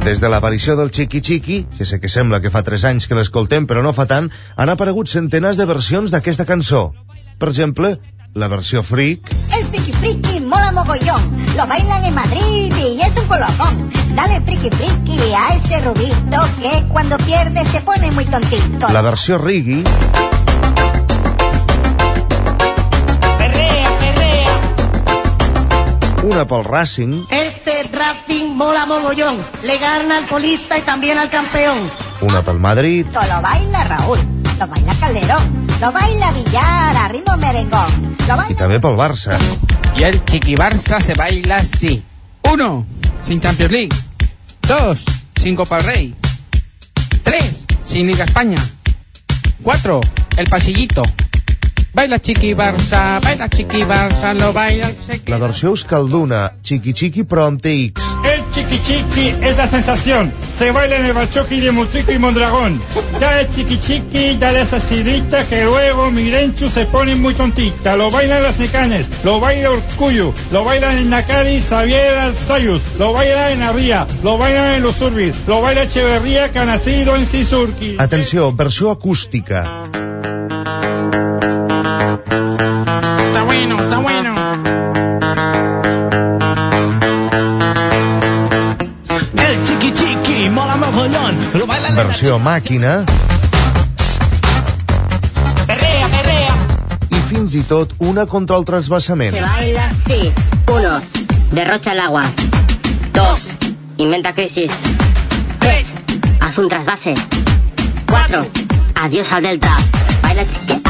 Des de l'aparició del Chiqui Chiqui, que sé que sembla que fa 3 anys que l'escoltem però no fa tant, han aparegut centenars de versions d'aquesta cançó. Per exemple, la versió freak. El friki friki mola mogollón, lo bailan en Madrid y es un colocón. Dale friki friki a ese rubito que cuando pierde se pone muy tontito. La versió reggae. Perrea, perrea. Una pel Racing. Este Racing mola mogollón, le gana al colista y también al campeón. Una pel Madrid. Lo baila Raúl, lo baila Calderón, lo baila Villar a ritmo merengón. I també pel Barça. Y el Chiqui Barça se baila así. 1, sin Champions League. 2, sin Copa del Rey. 3, sin Liga España. 4, el pasillito. Baila Chiqui Barça, lo baila el Chiqui. La versió euskalduna, Chiqui Chiqui però amb TX. El Chiqui Chiqui es la sensación. Se baila en el Bachoqui de Motrico y Mondragón. Dale Chiqui Chiqui, dale esa sidrita que luego Mirenchu se pone muy tontita. Lo bailan las Necanes, lo baila Urcuyu, lo bailan en Nakari, Xavier Alzayus, lo baila en Arría, lo bailan en Los Urbis, lo baila Echeverría que ha nacido en Sisurki. Atenció, versió acústica. Está bueno. El Chiqui Chiqui mola mogollón, lo bailan en Versió màquina. Perrea, perrea. I fins i tot una contra el transvasament. Se baila así. 1, derrocha el agua. 2, inventa crisis. 3, haz un trasvase. 4, adiós al delta. Baila Chiqui.